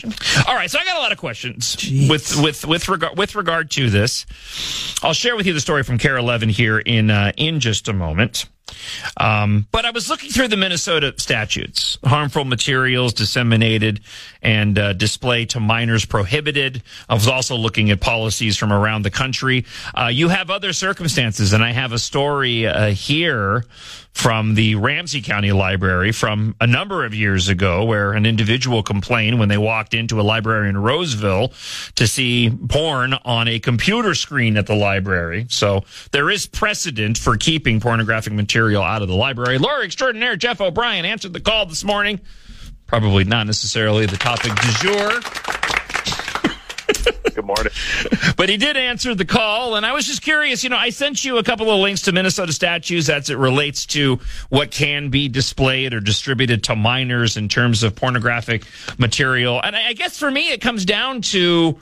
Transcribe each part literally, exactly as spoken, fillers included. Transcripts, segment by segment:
All right, so I got a lot of questions Jeez. with with with regard with regard to this. I'll share with you the story from KARE eleven here in uh, in just a moment. Um, but I was looking through the Minnesota statutes. Harmful materials disseminated and uh, display to minors prohibited. I was also looking at policies from around the country. Uh, you have other circumstances, and I have a story uh, here from the Ramsey County Library from a number of years ago where an individual complained when they walked into a library in Roseville to see porn on a computer screen at the library. So there is precedent for keeping pornographic material out of the library. Lawyer extraordinaire Jeff O'Brien answered the call this morning. Probably not necessarily the topic du jour. Good morning. But he did answer the call, and I was just curious. You know, I sent you a couple of links to Minnesota statutes as it relates to what can be displayed or distributed to minors in terms of pornographic material. And I guess for me, it comes down to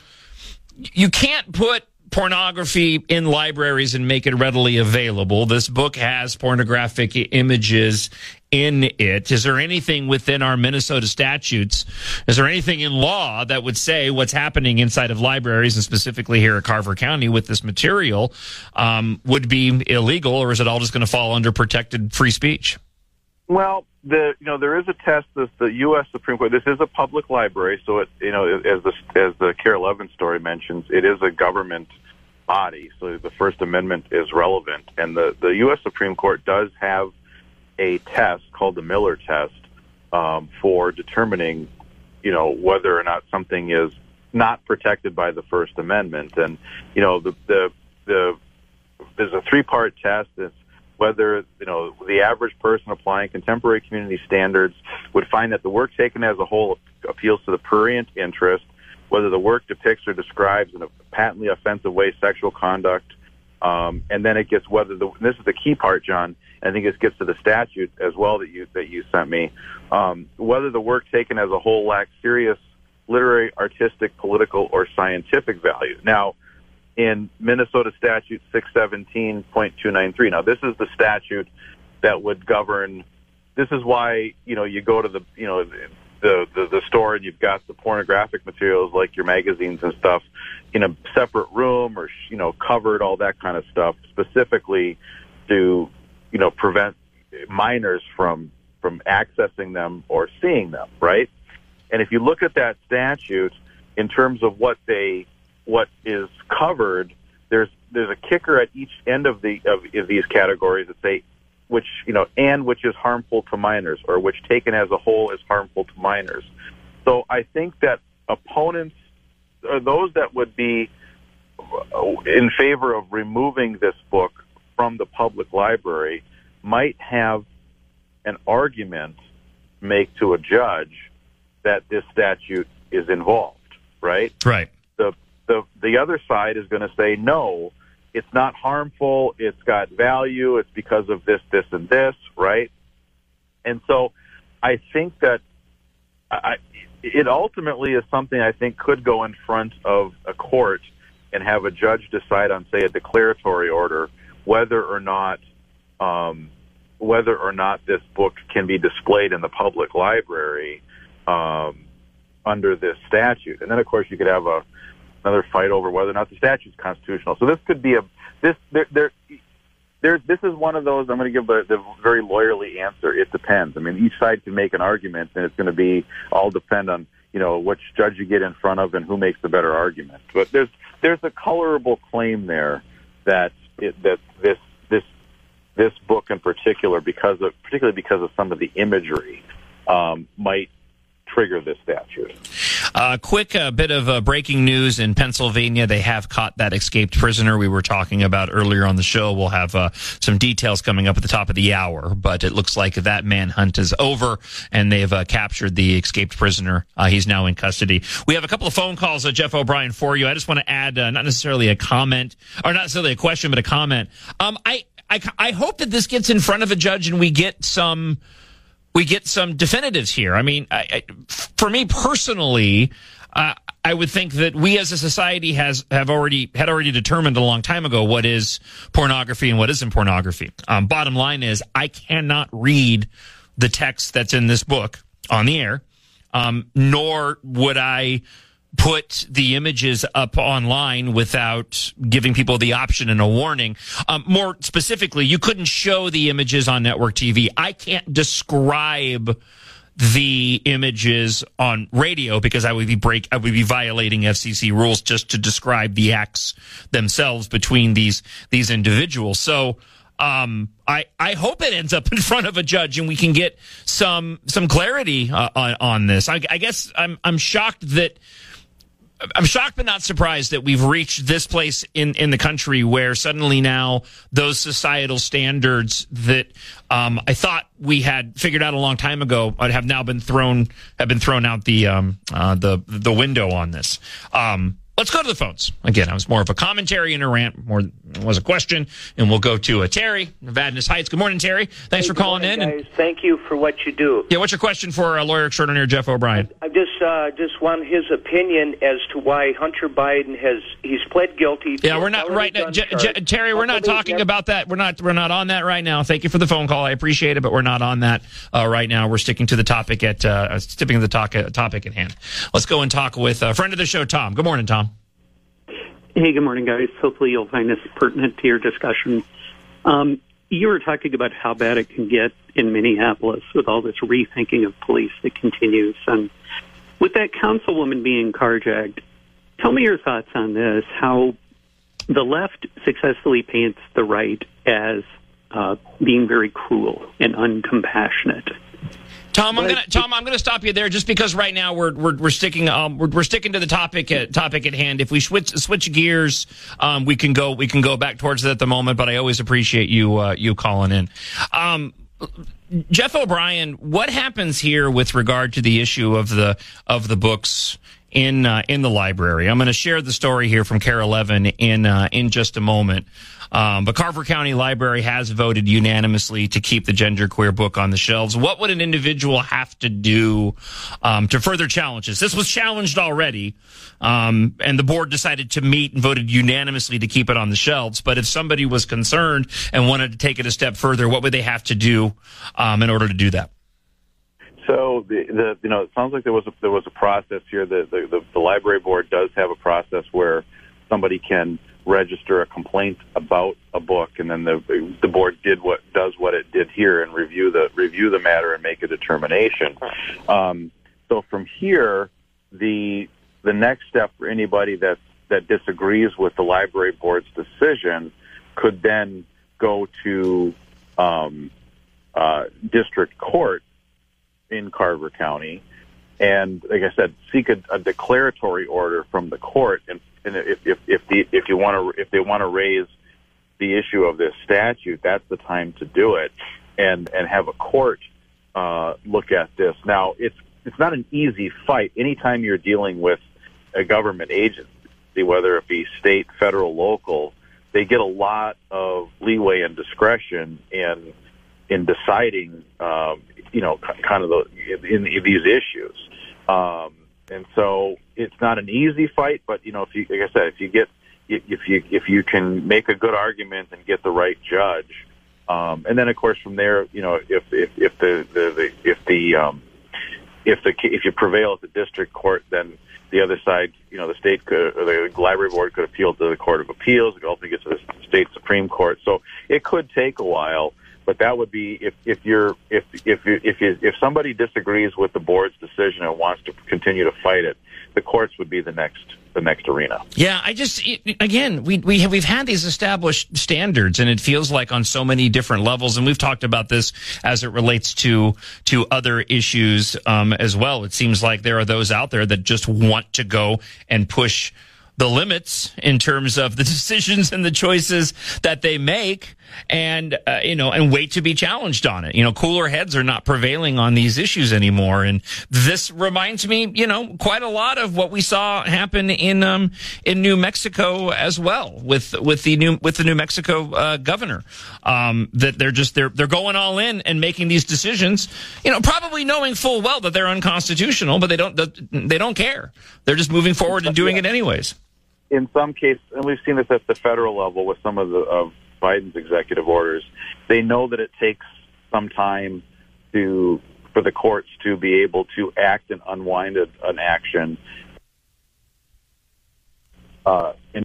you can't put pornography in libraries and make it readily available. This book has pornographic images in it. Is there anything within our Minnesota statutes? Is there anything in law that would say what's happening inside of libraries, and specifically here at Carver County with this material, um, would be illegal, or is it all just going to fall under protected free speech? Well, the you know there is a test that the U S Supreme Court. This is a public library, so it you know as the as the KARE eleven story mentions, it is a government body, so the First Amendment is relevant, and the the U S Supreme Court does have a test called the Miller test um, for determining, you know, whether or not something is not protected by the First Amendment. And you know, the the, the there's a three part test. It's whether you know the average person applying contemporary community standards would find that the work taken as a whole appeals to the prurient interest, whether the work depicts or describes in a patently offensive way sexual conduct. Um, and then it gets whether the this is the key part, John. I think it gets to the statute as well that you that you sent me. Um, whether the work taken as a whole lacks serious literary, artistic, political, or scientific value. Now, in Minnesota Statute six seventeen point two nine three, now this is the statute that would govern. This is why you know you go to the you know the the, the store and you've got the pornographic materials like your magazines and stuff in a separate room or you know covered, all that kind of stuff, specifically to you know, prevent minors from from accessing them or seeing them, right? And if you look at that statute in terms of what they what is covered, there's there's a kicker at each end of the of, of these categories that say which you know and which is harmful to minors, or which taken as a whole is harmful to minors. So I think that opponents, or those that would be in favor of removing this book from the public library, might have an argument to make to a judge that this statute is involved, right? Right. The the the other side is going to say, no, it's not harmful, it's got value, it's because of this, this, and this, right? And so I think that I, it ultimately is something I think could go in front of a court and have a judge decide on, say, a declaratory order, whether or not um, whether or not this book can be displayed in the public library um, under this statute. And then, of course, you could have a, another fight over whether or not the statute is constitutional. So this could be a this there there. There, this is one of those. I'm going to give the, the very lawyerly answer. It depends. I mean, each side can make an argument, and it's going to be all depend on you know which judge you get in front of and who makes the better argument. But there's there's a colorable claim there that it, that this this this book in particular, because of particularly because of some of the imagery, um, might trigger this statute. A uh, quick uh, bit of uh, breaking news in Pennsylvania. They have caught that escaped prisoner we were talking about earlier on the show. We'll have uh, some details coming up at the top of the hour, but it looks like that manhunt is over, and they've uh, captured the escaped prisoner. Uh, he's now in custody. We have a couple of phone calls, uh, Jeff O'Brien, for you. I just want to add uh, not necessarily a comment, or not necessarily a question, but a comment. Um, I, I, I hope that this gets in front of a judge and we get some... we get some definitives here. I mean, I, I, for me personally, uh, I would think that we as a society has have already had already determined a long time ago what is pornography and what isn't pornography. Um, bottom line is, I cannot read the text that's in this book on the air. um, nor would I put the images up online without giving people the option and a warning. Um, more specifically, you couldn't show the images on network T V. I can't describe the images on radio because I would be break I would be violating F C C rules just to describe the acts themselves between these these individuals. So um, I I hope it ends up in front of a judge and we can get some some clarity uh, on on this. I, I guess I'm I'm shocked that. I'm shocked but not surprised that we've reached this place in, in the country where suddenly now those societal standards that um, I thought we had figured out a long time ago have now been thrown have been thrown out the um, uh, the the window on this. Um, let's go to the phones. Again, I was more of a commentary and a rant, more was a question, and we'll go to uh, Terry, Vadnais Heights. Good morning, Terry. Thanks hey, for calling morning, in. Guys. And, Thank you for what you do. Yeah, what's your question for uh, lawyer extraordinaire Jeff O'Brien? I just uh, just want his opinion as to why Hunter Biden has he's pled guilty. To yeah, we're not right now, J- J- Terry. We're not talking never- about that. We're not we're not on that right now. Thank you for the phone call. I appreciate it, but we're not on that uh, right now. We're sticking to the topic at uh, sticking to the talk, uh, topic at hand. Let's go and talk with a friend of the show, Tom. Good morning, Tom. Hey, good morning, guys. Hopefully you'll find this pertinent to your discussion. Um, you were talking about how bad it can get in Minneapolis with all this rethinking of police that continues. And with that councilwoman being carjacked, tell me your thoughts on this, how the left successfully paints the right as uh, being very cruel and uncompassionate. Tom, I'm gonna Tom, I'm gonna stop you there just because right now we're we're we're sticking um we're, we're sticking to the topic at, topic at hand. If we switch switch gears, um we can go we can go back towards it at the moment. But I always appreciate you uh, you calling in. Um, Jeff O'Brien, what happens here with regard to the issue of the of the books in uh, in the library? I'm going to share the story here from K A R E eleven in uh, in just a moment. Um, but Carver County Library has voted unanimously to keep the genderqueer book on the shelves. What would an individual have to do um, to further challenge this? This was challenged already, um, and the board decided to meet and voted unanimously to keep it on the shelves. But if somebody was concerned and wanted to take it a step further, what would they have to do um, in order to do that? So the, the you know it sounds like there was a, there was a process here. The, the the the library board does have a process where somebody can register a complaint about a book, and then the the board did what does what it did here and review the review the matter and make a determination. Um, so from here, the the next step for anybody that that disagrees with the library board's decision could then go to um, uh, district court in Carver County, and like I said, seek a, a declaratory order from the court. And, and if if if, the, if you want to if they want to raise the issue of this statute, that's the time to do it, and and have a court uh, look at this. Now, it's it's not an easy fight. Anytime you're dealing with a government agency, whether it be state, federal, local, they get a lot of leeway and discretion in in deciding, um, you know, kind of the, in, in these issues. Um, and so it's not an easy fight, but, you know, if you, like I said, if you get, if you, if you can make a good argument and get the right judge, um, and then of course from there, you know, if, if, if the, the, the if the, um, if the, if you prevail at the district court, then the other side, you know, the state could, or the library board could appeal to the Court of Appeals. It could ultimately get to the state Supreme Court. So it could take a while. But that would be if, if you're if if you, if you, if somebody disagrees with the board's decision and wants to continue to fight it, the courts would be the next the next arena. Yeah, I just again we we have, we've had these established standards, and it feels like on so many different levels, and we've talked about this as it relates to to other issues um, as well. It seems like there are those out there that just want to go and push the limits in terms of the decisions and the choices that they make, and uh, you know, and wait to be challenged on it. You know, cooler heads are not prevailing on these issues anymore, and this reminds me, you know, quite a lot of what we saw happen in um in New Mexico as well with with the new with the New Mexico uh, governor. Um, that they're just they're they're going all in and making these decisions, you know, probably knowing full well that they're unconstitutional, but they don't they don't care. They're just moving forward and doing it anyways. In some cases, and we've seen this at the federal level with some of the of Biden's executive orders, they know that it takes some time to for the courts to be able to act and unwind an action uh, in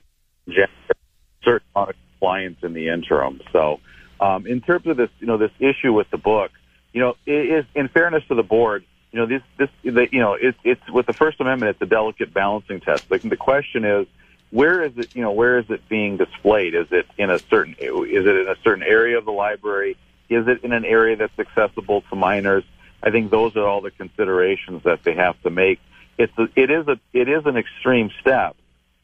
certain amount of compliance in the interim. So, um, in terms of this, you know, this issue with the book, you know, it is, in fairness to the board, you know, this, this, the, you know, it's, it's with the First Amendment, it's a delicate balancing test. Like, the question is, where is it, you know, where is it being displayed? Is it in a certain, is it in a certain area of the library? Is it in an area that's accessible to minors? I think those are all the considerations that they have to make. It's a, it is a, it is an extreme step,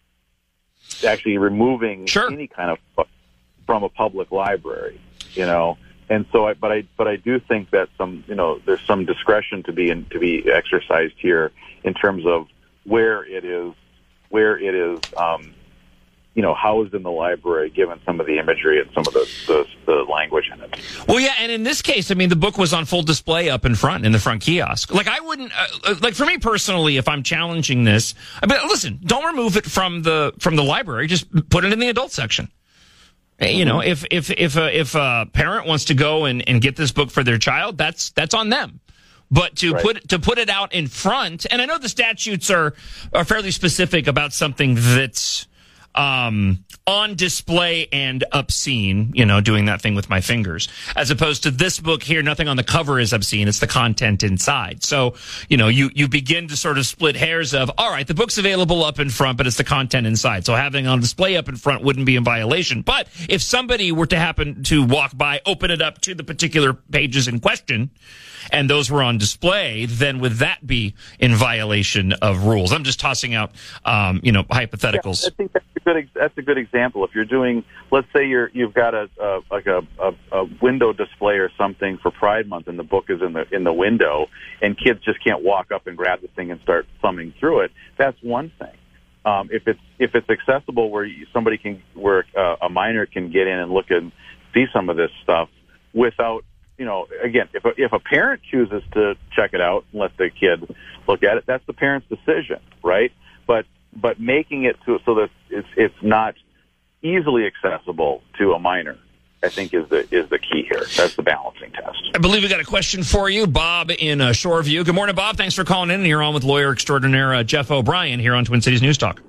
actually removing sure. any kind of book from a public library, you know. And so, I, but I, but I do think that some, you know, there's some discretion to be in, to be exercised here in terms of where it is, where it is, um, you know, housed in the library, given some of the imagery and some of the, the the language in it. Well, yeah, and in this case, I mean, the book was on full display up in front in the front kiosk. Like, I wouldn't, uh, like, for me personally, if I'm challenging this, I mean, listen, don't remove it from the from the library. Just put it in the adult section. You know, if if if a, if a parent wants to go and, and get this book for their child, that's that's on them. But to right. put to put it out in front, and I know the statutes are are fairly specific about something that's um, on display and obscene. You know, doing that thing with my fingers, as opposed to this book here. Nothing on the cover is obscene; it's the content inside. So, you know, you you begin to sort of split hairs of, all right, the book's available up in front, but it's the content inside. So having it on display up in front wouldn't be in violation. But if somebody were to happen to walk by, open it up to the particular pages in question, and those were on display, then would that be in violation of rules? I'm just tossing out, um, you know, hypotheticals. Yeah, I think that's a good. That's a good example. If you're doing, let's say you're you've got a, a like a, a, a window display or something for Pride Month, and the book is in the in the window, and kids just can't walk up and grab the thing and start thumbing through it. That's one thing. Um, if it's if it's accessible where somebody can, where uh, a minor can get in and look and see some of this stuff without. You know, again, if a, if a parent chooses to check it out and let the kid look at it, that's the parent's decision, right? But but making it to so that it's it's not easily accessible to a minor, I think is the is the key here. That's the balancing test. I believe we got a question for you, Bob in uh, Shoreview. Good morning, Bob. Thanks for calling in. And you're on with lawyer extraordinaire uh, Jeff O'Brien here on Twin Cities News Talk.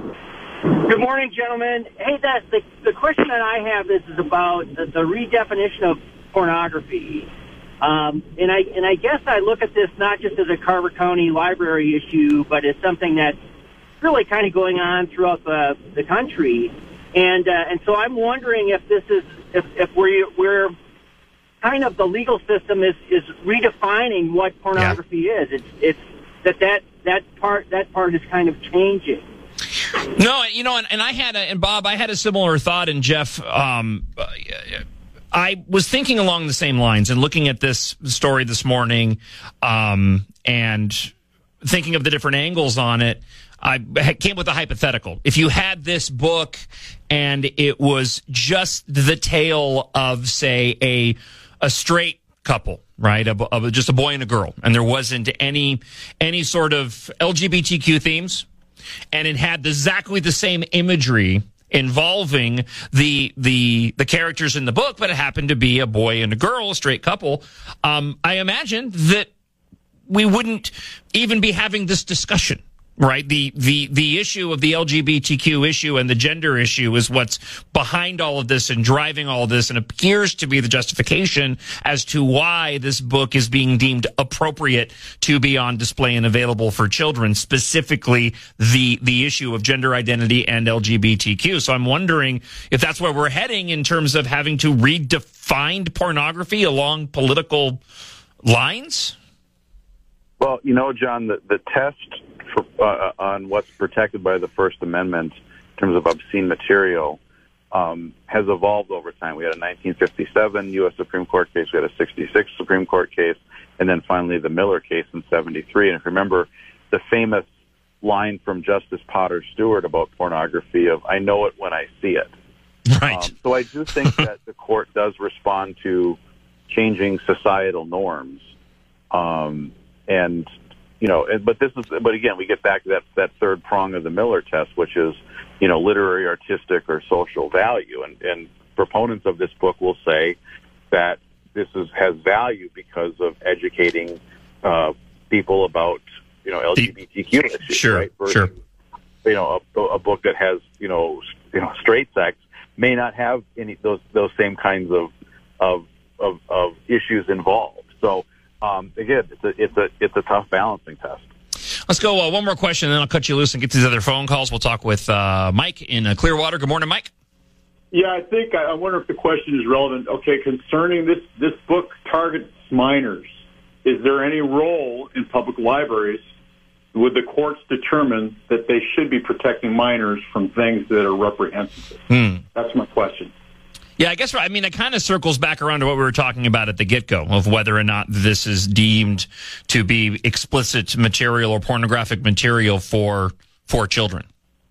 Good morning, gentlemen. Hey, that the the question that I have is, is about the, the redefinition of pornography, um, and I and I guess I look at this not just as a Carver County library issue, but as something that's really kind of going on throughout the the country, and uh, and so I'm wondering if this is if if we're we're kind of the legal system is is redefining what pornography yeah. is. It's it's that that that part that part is kind of changing. No, you know, and, and I had a, and Bob, I had a similar thought, and Jeff. Um, I was thinking along the same lines and looking at this story this morning, um, and thinking of the different angles on it. I came with a hypothetical. If you had this book and it was just the tale of, say, a a straight couple, right, of, of just a boy and a girl, and there wasn't any any sort of L G B T Q themes, and it had exactly the same imagery involving the the the characters in the book, but it happened to be a boy and a girl, a straight couple, um, I imagine that we wouldn't even be having this discussion, right? The the the issue of the L G B T Q issue and the gender issue is what's behind all of this and driving all of this, and appears to be the justification as to why this book is being deemed appropriate to be on display and available for children, specifically the the issue of gender identity and L G B T Q. So I'm wondering if that's where we're heading in terms of having to redefine pornography along political lines. Well, you know, John, the, the test for, uh, on what's protected by the First Amendment in terms of obscene material um, has evolved over time. We had a nineteen fifty-seven U S Supreme Court case, we had a sixty-six Supreme Court case, and then finally the Miller case in seventy-three. And if you remember the famous line from Justice Potter Stewart about pornography of, I know it when I see it. Right. Um, so I do think that the court does respond to changing societal norms. Um, and, you know, but this is, but again, we get back to that, that third prong of the Miller test, which is, you know, literary, artistic, or social value. And, and proponents of this book will say that this is has value because of educating uh, people about you know L G B T Q issues. Sure, right? Versus, sure. You know, a, a book that has you know you know straight sex may not have any those those same kinds of of of, of issues involved. So um, again, it's a it's a it's a tough balancing test. Let's go uh, one more question, and then I'll cut you loose and get to these other phone calls. We'll talk with uh, Mike in uh, Clearwater. Good morning, Mike. Yeah, I think I wonder if the question is relevant. Okay, concerning this this book targets minors. Is there any role in public libraries? Would the courts determine that they should be protecting minors from things that are reprehensible? Hmm. That's my question. Yeah, I guess, I mean, it kind of circles back around to what we were talking about at the get-go of whether or not this is deemed to be explicit material or pornographic material for for children.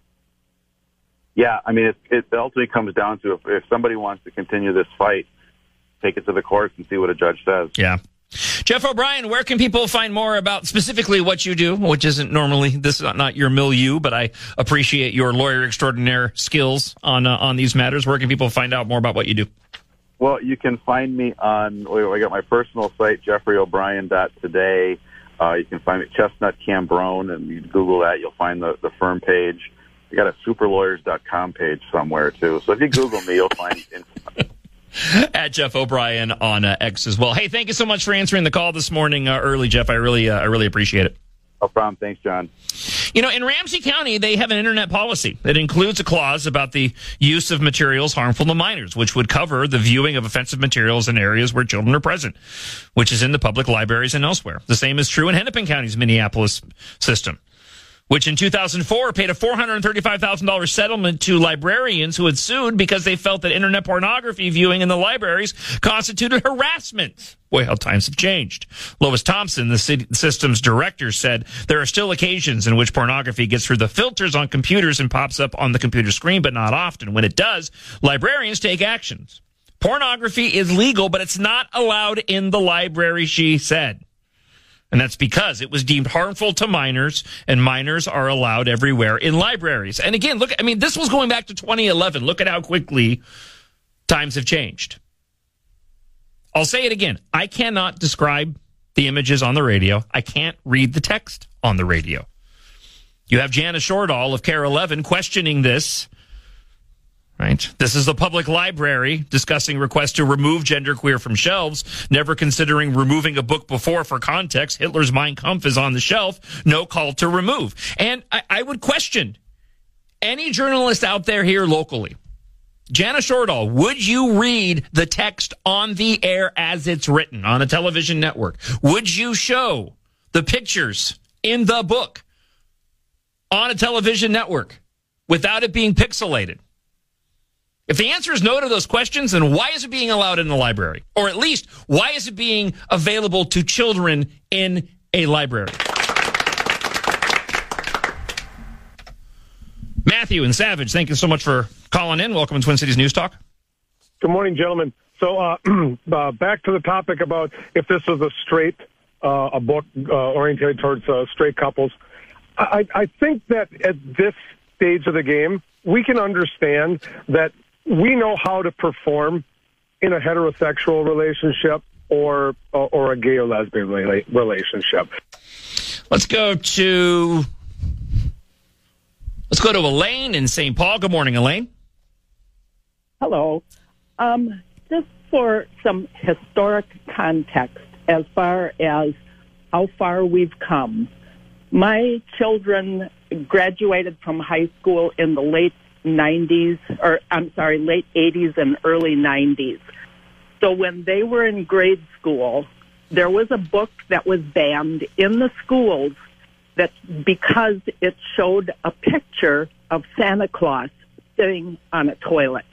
Yeah, I mean, it, it ultimately comes down to if, if somebody wants to continue this fight, take it to the courts and see what a judge says. Yeah. Jeff O'Brien, where can people find more about specifically what you do, which isn't normally, this is not your milieu, but I appreciate your lawyer extraordinaire skills on uh, on these matters. Where can people find out more about what you do? Well, you can find me on, I got my personal site, jeffrey o'brien dot today. Uh, you can find me at Chestnut Cambrone, and you Google that, you'll find the, the firm page. I got a super lawyers dot com page somewhere, too. So if you Google me, you'll find info. At Jeff O'Brien on uh, X as well. Hey, thank you so much for answering the call this morning uh, early, Jeff. I really, uh, I really appreciate it. No problem. Thanks, John. You know, in Ramsey County, they have an internet policy that includes a clause about the use of materials harmful to minors, which would cover the viewing of offensive materials in areas where children are present, which is in the public libraries and elsewhere. The same is true in Hennepin County's Minneapolis system, which in two thousand four paid a four hundred thirty-five thousand dollars settlement to librarians who had sued because they felt that internet pornography viewing in the libraries constituted harassment. Boy, how times have changed. Lois Thompson, the city system's director, said there are still occasions in which pornography gets through the filters on computers and pops up on the computer screen, but not often. When it does, librarians take actions. Pornography is legal, but it's not allowed in the library, she said. And that's because it was deemed harmful to minors, and minors are allowed everywhere in libraries. And again, look, I mean, this was going back to twenty eleven. Look at how quickly times have changed. I'll say it again. I cannot describe the images on the radio. I can't read the text on the radio. You have Jana Shortall of Care eleven questioning this. Right. This is the public library discussing requests to remove genderqueer from shelves, never considering removing a book before for context. Hitler's Mein Kampf is on the shelf. No call to remove. And I, I would question any journalist out there here locally. Jana Shortall, would you read the text on the air as it's written on a television network? Would you show the pictures in the book on a television network without it being pixelated? If the answer is no to those questions, then why is it being allowed in the library? Or at least, why is it being available to children in a library? Matthew and Savage, thank you so much for calling in. Welcome to Twin Cities News Talk. Good morning, gentlemen. So uh, uh, back to the topic about if this was a straight, uh, a book uh, oriented towards uh, straight couples. I, I think that at this stage of the game, we can understand that we know how to perform in a heterosexual relationship or or a gay or lesbian relationship. Let's go to let's go to Elaine in Saint Paul. Good morning, Elaine. Hello. Um, just for some historic context, as far as how far we've come, my children graduated from high school in the late nineties, or I'm sorry, late eighties and early nineties. So when they were in grade school, there was a book that was banned in the schools that because it showed a picture of Santa Claus sitting on a toilet.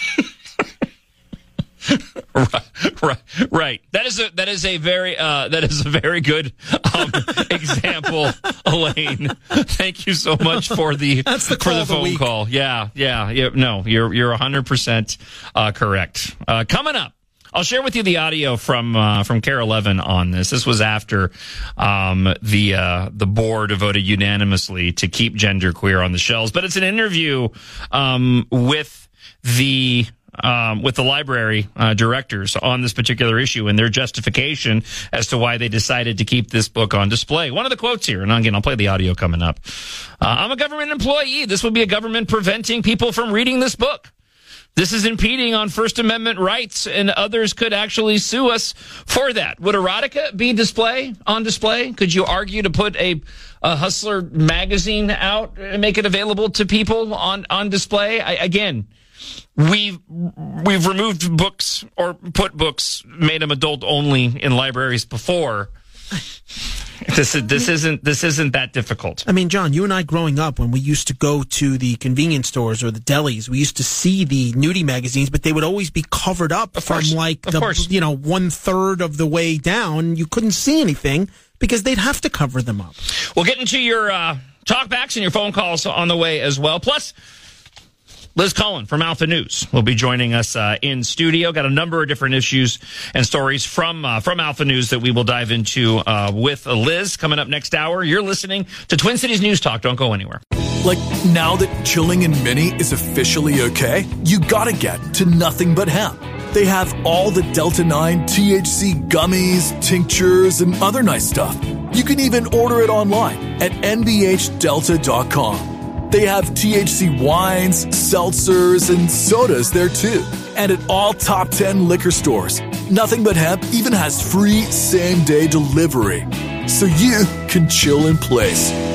right, right, right. That is a that is a very uh, that is a very good um, example, Elaine. Thank you so much for the, That's the for the of the phone week. call. Yeah, yeah, yeah. No, you're you're one hundred percent uh, correct. Uh, coming up, I'll share with you the audio from uh, from Care eleven on this. This was after um, the uh, the board voted unanimously to keep genderqueer on the shelves, but it's an interview um, with the um, with the library uh, directors on this particular issue and their justification as to why they decided to keep this book on display. One of the quotes here, and again, I'll play the audio coming up. Uh, I'm a government employee. This would be a government preventing people from reading this book. This is impeding on First Amendment rights, and others could actually sue us for that. Would erotica be display on display? Could you argue to put a, a Hustler magazine out and make it available to people on, on display? I, again, we've we've removed books or put books, made them adult only in libraries before. This is, this isn't this isn't that difficult. I mean, John, you and I growing up, when we used to go to the convenience stores or the delis, we used to see the nudie magazines, but they would always be covered up of from course, like of the course. you know one third of the way down. You couldn't see anything because they'd have to cover them up. We'll get into your uh, talkbacks and your phone calls on the way as well. Plus, Liz Collin from Alpha News will be joining us uh, in studio. Got a number of different issues and stories from uh, from Alpha News that we will dive into uh, with Liz coming up next hour. You're listening to Twin Cities News Talk. Don't go anywhere. Like, now that chilling in Mini is officially okay, you gotta get to Nothing But Hemp. They have all the Delta nine T H C gummies, tinctures, and other nice stuff. You can even order it online at N B H delta dot com. They have T H C wines, seltzers, and sodas there too. And at all top ten liquor stores. Nothing But Hemp even has free same-day delivery. So you can chill in place.